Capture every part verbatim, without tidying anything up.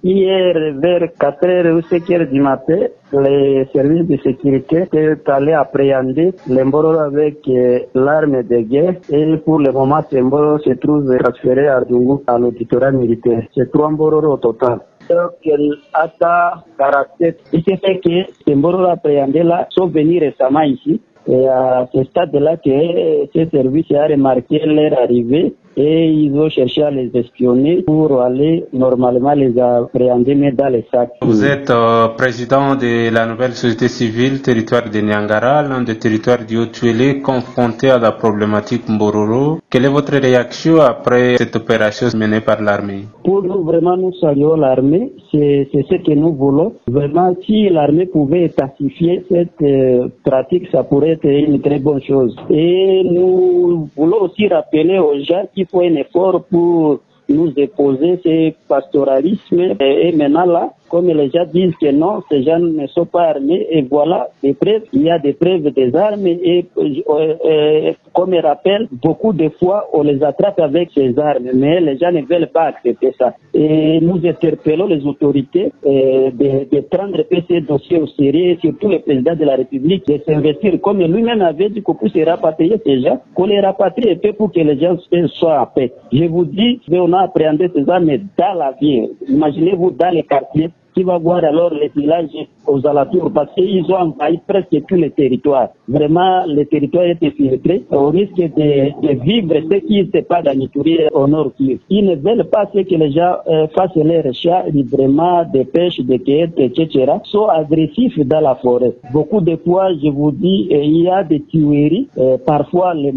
Hier, vers quatre heures ou cinq heures du matin, les services de sécurité étaient allés appréhender les Mbororo avec euh, l'arme de guerre et pour le moment, ces Mbororo se trouvent transférés à Dungu, à l'auditorat militaire. C'est trois Mbororo au total. Donc, à sa caractère, il s'est fait que ces Mbororo appréhendés là sont venus récemment ici. Et à ce stade-là que ces services ont remarqué leur arrivée et ils ont cherché à les espionner pour aller normalement les appréhender mais dans les sacs. Vous êtes euh, président de la nouvelle société civile territoire de Niangara, l'un des territoires du Haut-Tuélé confronté à la problématique Mbororo. Quelle est votre réaction après cette opération menée par l'armée? Pour nous, vraiment, nous saluons l'armée. C'est, c'est ce que nous voulons. Vraiment, si l'armée pouvait pacifier cette euh, pratique, ça pourrait être une très bonne chose. Et nous voulons aussi rappeler aux gens qu'il faut un effort pour nous déposer ce pastoralisme. Et, et maintenant là, comme les gens disent que non, ces gens ne sont pas armés, et voilà des preuves, il y a des preuves des armes, et euh, euh, comme il rappelle, beaucoup de fois on les attrape avec ces armes, mais les gens ne veulent pas accepter ça. Et nous interpellons les autorités euh, de, de prendre ces dossiers au sérieux, surtout le président de la République, de s'investir, comme lui-même avait dit qu'on puisse rapatrier ces gens, qu'on les rapatrie et pour que les gens soient en paix. Je vous dis, on a appréhendé ces armes dans la ville. Imaginez-vous dans les quartiers, qui va voir alors les villages aux alentours parce qu'ils ont envahi presque tous les territoires. Vraiment, les territoires étaient filtrés. On risque de, de vivre ce qui ne pas d'Anituri au nord Kivu. Ils ne veulent pas que les gens euh, fassent leurs chats librement, de pêche, de cueillette, et cetera. Sont agressifs dans la forêt. Beaucoup de fois, je vous dis, euh, il y a des tueries. Euh, parfois, les,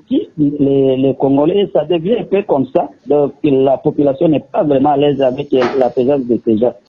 les, les Congolais, ça devient un peu comme ça. Donc, la population n'est pas vraiment à l'aise avec la présence de ces gens.